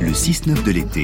Le 6-9 de l'été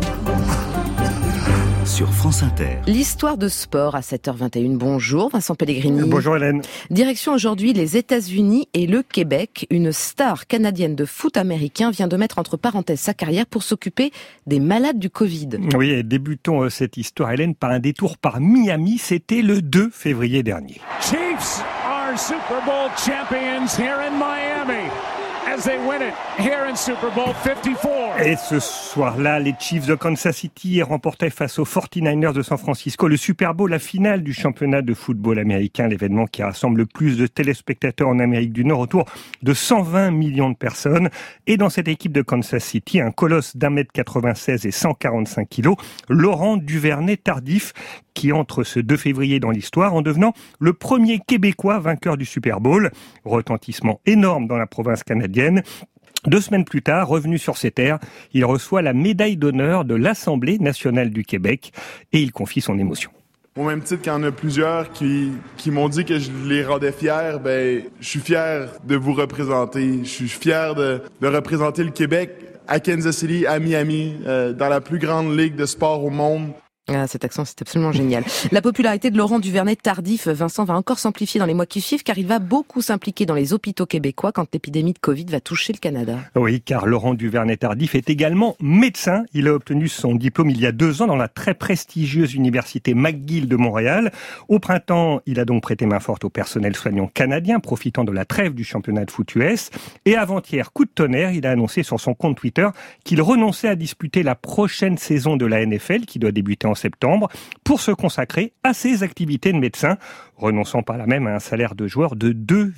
sur France Inter. L'histoire de sport à 7h21. Bonjour Vincent Pellegrini. Bonjour Hélène. Direction aujourd'hui les États-Unis et le Québec. Une star canadienne de foot américain vient de mettre entre parenthèses sa carrière pour s'occuper des malades du Covid. Oui, et débutons cette histoire Hélène par un détour par Miami. C'était le 2 février dernier. Chiefs are Super Bowl champions here in Miami. As they win it here in Super Bowl 54. Et ce soir-là, les Chiefs de Kansas City remportaient face aux 49ers de San Francisco le Super Bowl, la finale du championnat de football américain, l'événement qui rassemble le plus de téléspectateurs en Amérique du Nord, autour de 120 millions de personnes. Et dans cette équipe de Kansas City, un colosse d'1m96 et 145 kilos, Laurent Duvernay-Tardif, qui entre ce 2 février dans l'histoire en devenant le premier Québécois vainqueur du Super Bowl. Retentissement énorme dans la province canadienne. 2 semaines plus tard, revenu sur ses terres, il reçoit la médaille d'honneur de l'Assemblée nationale du Québec et il confie son émotion. Au même titre qu'il y en a plusieurs qui m'ont dit que je les rendais fiers, je suis fier de vous représenter. Je suis fier de représenter le Québec à Kansas City, à Miami, dans la plus grande ligue de sport au monde. Ah, cet accent, c'est absolument génial. La popularité de Laurent Duvernay-Tardif, Vincent, va encore s'amplifier dans les mois qui suivent, car il va beaucoup s'impliquer dans les hôpitaux québécois quand l'épidémie de Covid va toucher le Canada. Oui, car Laurent Duvernay-Tardif est également médecin. Il a obtenu son diplôme il y a 2 ans dans la très prestigieuse université McGill de Montréal. Au printemps, il a donc prêté main forte au personnel soignant canadien, profitant de la trêve du championnat de foot US. Et avant-hier, coup de tonnerre, il a annoncé sur son compte Twitter qu'il renonçait à disputer la prochaine saison de la NFL, qui doit débuter en septembre, pour se consacrer à ses activités de médecin, renonçant par là même à un salaire de joueur de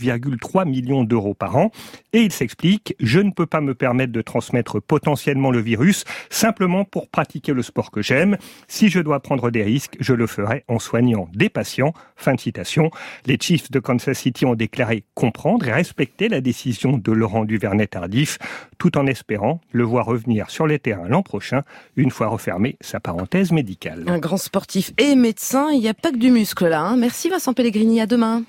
2,3 millions d'euros par an. Et il s'explique: je ne peux pas me permettre de transmettre potentiellement le virus simplement pour pratiquer le sport que j'aime. Si je dois prendre des risques, je le ferai en soignant des patients. Fin de citation. Les Chiefs de Kansas City ont déclaré comprendre et respecter la décision de Laurent Duvernay-Tardif, tout en espérant le voir revenir sur les terrains l'an prochain, une fois refermée sa parenthèse médicale. Un grand sportif et médecin, il n'y a pas que du muscle là. Merci Vincent Pellegrini, à demain.